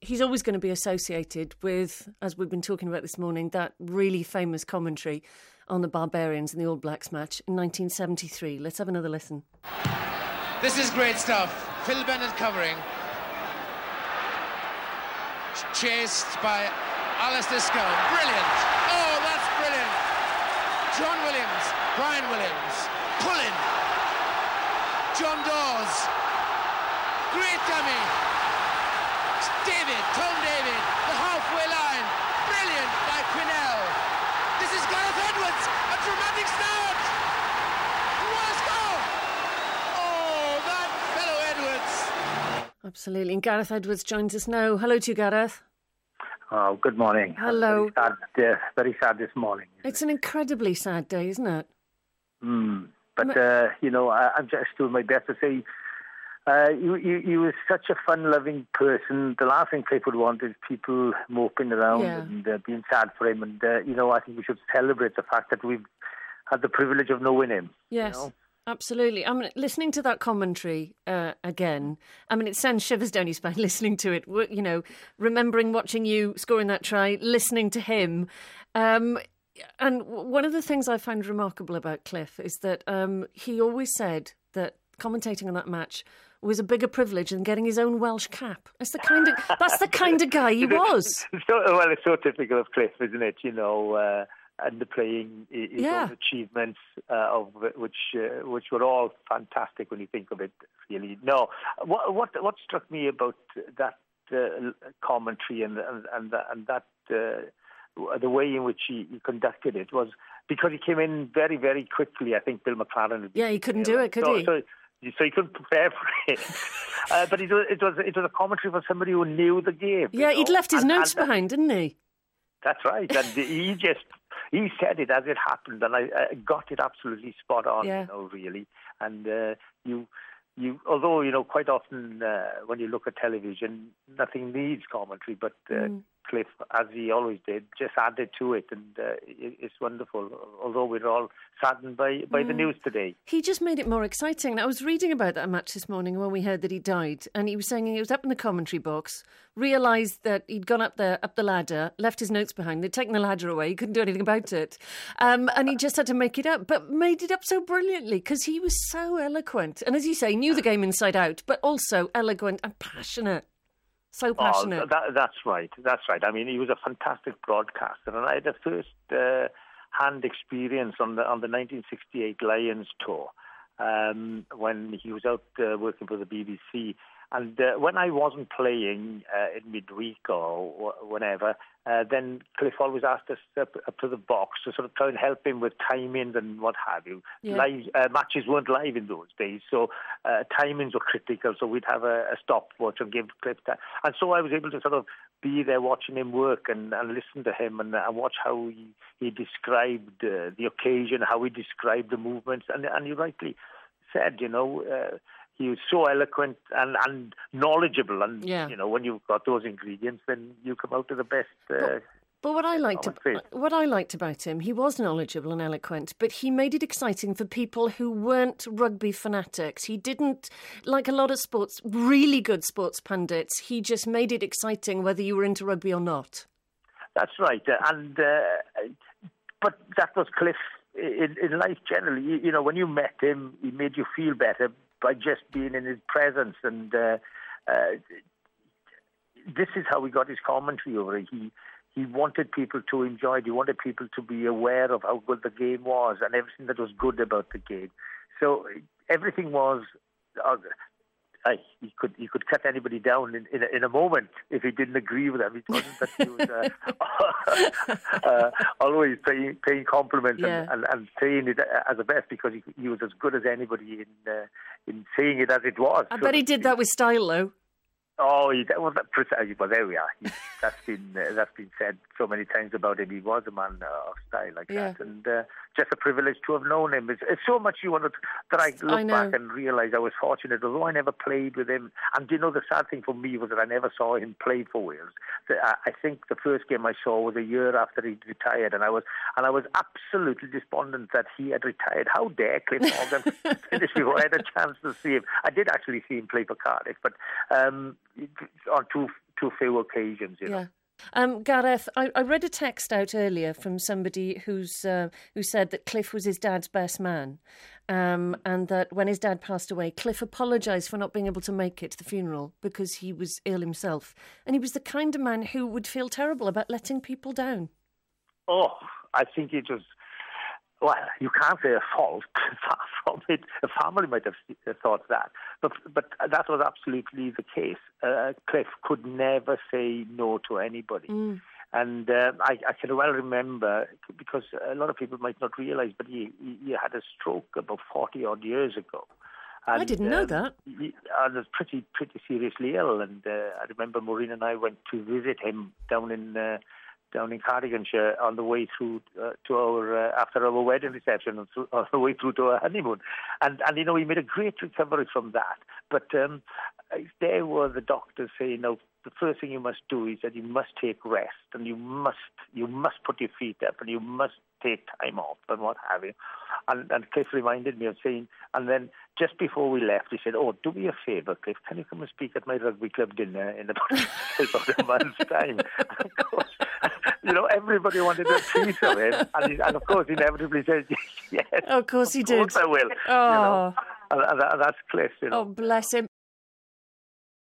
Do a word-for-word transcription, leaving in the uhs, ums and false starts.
he's always going to be associated with, as we've been talking about this morning, that really famous commentary on the Barbarians and the All Blacks match in nineteen seventy-three. Let's have another listen. This is great stuff. Phil Bennett covering. Chased by Alistair Scone. Brilliant. Oh, that's brilliant. John Williams, Brian Williams, pulling. John Dawes. Great dummy. David, Tom David, the halfway line. Brilliant by Quinnell. This is Gareth Edwards. A dramatic start. What a score. Oh, that fellow Edwards. Absolutely. And Gareth Edwards joins us now. Hello to you, Gareth. Oh, good morning. Hello. Very sad, uh, very sad this morning. It's an incredibly sad day, isn't it? Mm. But, uh, you know, I, I'm just doing my best to say uh, you, you, you was such a fun-loving person. The last thing Cliff would want is people moping around yeah. and uh, being sad for him. And, uh, you know, I think we should celebrate the fact that we've had the privilege of knowing him. Yes. You know? Absolutely. I mean, listening to that commentary uh, again, I mean, it sends shivers down your spine listening to it, you know, remembering watching you scoring that try, listening to him. Um, and one of the things I find remarkable about Cliff is that um, he always said that commentating on that match was a bigger privilege than getting his own Welsh cap. That's the kind of that's the kind of guy he was. So, well, it's so typical of Cliff, isn't it? You know, uh, and the playing, his yeah. own achievements, uh, of which uh, which were all fantastic when you think of it. Really, no. What what what struck me about that uh, commentary and and and, and that uh, the way in which he, he conducted it was because he came in very very quickly. I think Bill McLaren. Had yeah, he couldn't do it, could so, he? So, So he couldn't prepare for it, uh, but it was, it was it was a commentary for somebody who knew the game. Yeah, you he'd know? left his and, notes and, behind, didn't he? That's right, and he just he said it as it happened, and I, I got it absolutely spot on. Yeah. You know, really, and uh, you you although you know quite often uh, when you look at television, nothing needs commentary, but uh, Mm. Cliff, as he always did, just added to it, and uh, it, it's wonderful. Although we're all saddened by, by Mm. the news today. He just made it more exciting. And I was reading about that match this morning when we heard that he died, and he was saying he was up in the commentary box, realised that he'd gone up there, up the ladder, left his notes behind. They'd taken the ladder away. He couldn't do anything about it. Um, and he just had to make it up, but made it up so brilliantly because he was so eloquent. And as you say, knew the game inside out, but also eloquent and passionate. So passionate. Oh, that, that's right. That's right. I mean, he was a fantastic broadcaster, and I had a first-hand uh, experience on the on the nineteen sixty-eight Lions tour um, when he was out uh, working for the B B C. And uh, when I wasn't playing uh, in midweek or wh- whenever, uh, then Cliff always asked us up, up to the box to sort of try and help him with timings and what have you. Yeah. Live, uh, matches weren't live in those days, so uh, timings were critical, so we'd have a, a stopwatch and give Cliff time. And so I was able to sort of be there watching him work and, and listen to him and, and watch how he, he described uh, the occasion, how he described the movements. And, and you rightly said, you know, uh, he was so eloquent and, and knowledgeable, and Yeah. you know when you've got those ingredients, then you come out with the best. Uh, But what I liked, Commentary. ab- what I liked about him, he was knowledgeable and eloquent, but he made it exciting for people who weren't rugby fanatics. He didn't, like a lot of sports, really good sports pundits. He just made it exciting whether you were into rugby or not. That's right, uh, and uh, but that was Cliff in, in life generally. You, you know, when you met him, he made you feel better by just being in his presence, and uh, uh, this is how he got his commentary over it. He he wanted people to enjoy it. He wanted people to be aware of how good the game was and everything that was good about the game. So everything was. Uh, I, he could he could cut anybody down in, in, a, in a moment if he didn't agree with them. It wasn't that he was uh, uh, always paying, paying compliments Yeah. and, and, and saying it as the best, because he, he was as good as anybody in uh, in saying it as it was. I So bet he did that with style, though. Oh, he, that was precisely. Well, there we are. He, that's been uh, that's been said so many times about him. He was a man uh, of style like Yeah. that, and uh, just a privilege to have known him. It's, it's so much you wanted that I look I know. back and realise I was fortunate, although I never played with him. And you know, the sad thing for me was that I never saw him play for Wales. The, I, I think the first game I saw was a year after he retired, and I was and I was absolutely despondent that he had retired. How dare Cliff Morgan finish before I had a chance to see him? I did actually see him play for Cardiff, but um, on two too few occasions, you know. Yeah. Um, Gareth, I, I read a text out earlier from somebody who's uh, who said that Cliff was his dad's best man, um, and that when his dad passed away, Cliff apologised for not being able to make it to the funeral because he was ill himself, and he was the kind of man who would feel terrible about letting people down. Oh, I think it was. Well, you can't say a fault. Far from it. A family might have thought that, but but that was absolutely the case. Uh, Cliff could never say no to anybody, mm. and uh, I, I can well remember, because a lot of people might not realise, but he, he had a stroke about forty odd years ago. And, I didn't know um, that. He and was pretty pretty seriously ill, and uh, I remember Maureen and I went to visit him down in. Uh, down in Cardiganshire on the way through uh, to our, uh, after our wedding reception, and through, on the way through to our honeymoon. And, and you know, he made a great recovery from that. But um, there were the doctors saying, no, the first thing you must do is that you must take rest, and you must you must put your feet up, and you must take time off, and what have you. And, and Cliff reminded me of saying, and then just before we left, he said, oh, do me a favour, Cliff, can you come and speak at my rugby club dinner in about, about a month's time? And of course, you know, everybody wanted a piece of him, and, he, and of course, inevitably said, yes. Oh, of course he did. Of course I will. Oh. You know? And, and that's Cliff, you know. Oh, bless him.